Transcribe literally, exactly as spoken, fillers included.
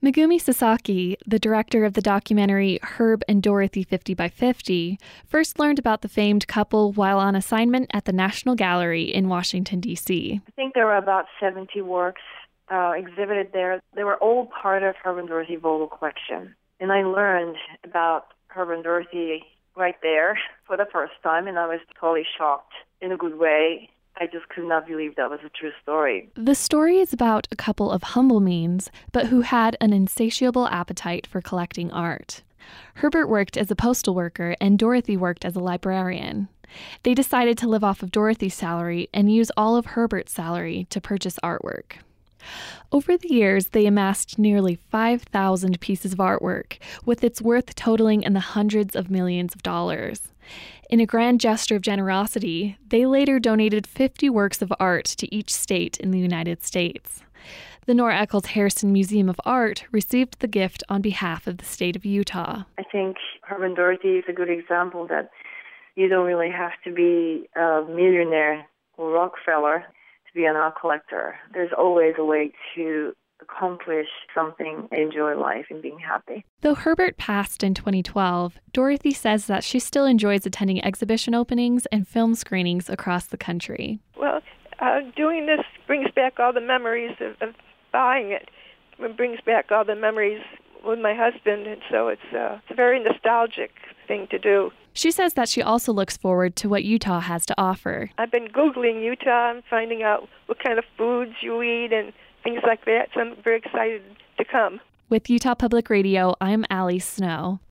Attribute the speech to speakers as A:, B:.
A: Megumi Sasaki, the director of the documentary Herb and Dorothy fifty by fifty, first learned about the famed couple while on assignment at the National Gallery in Washington, D C.
B: I think there were about seventy works uh, exhibited there. They were all part of Herb and Dorothy Vogel collection. And I learned about Herb and Dorothy right there for the first time, and I was totally shocked in a good way. I just could not believe that was a true story.
A: The story is about a couple of humble means, but who had an insatiable appetite for collecting art. Herbert worked as a postal worker, and Dorothy worked as a librarian. They decided to live off of Dorothy's salary and use all of Herbert's salary to purchase artwork. Over the years, they amassed nearly five thousand pieces of artwork, with its worth totaling in the hundreds of millions of dollars. In a grand gesture of generosity, they later donated fifty works of art to each state in the United States. The Nora Eccles Harrison Museum of Art received the gift on behalf of the state of Utah.
B: I think Herb and Dorothy is a good example that you don't really have to be a millionaire or Rockefeller to be an art collector. There's always a way to accomplish something, enjoy life, and being happy.
A: Though Herbert passed in twenty twelve, Dorothy says that she still enjoys attending exhibition openings and film screenings across the country.
C: Well, uh, doing this brings back all the memories of, of buying it. It brings back all the memories with my husband, and so it's, uh, it's a very nostalgic thing to do.
A: She says that she also looks forward to what Utah has to offer.
C: I've been Googling Utah and finding out what kind of foods you eat and things like that, so I'm very excited to come.
A: With Utah Public Radio, I'm Allie Snow.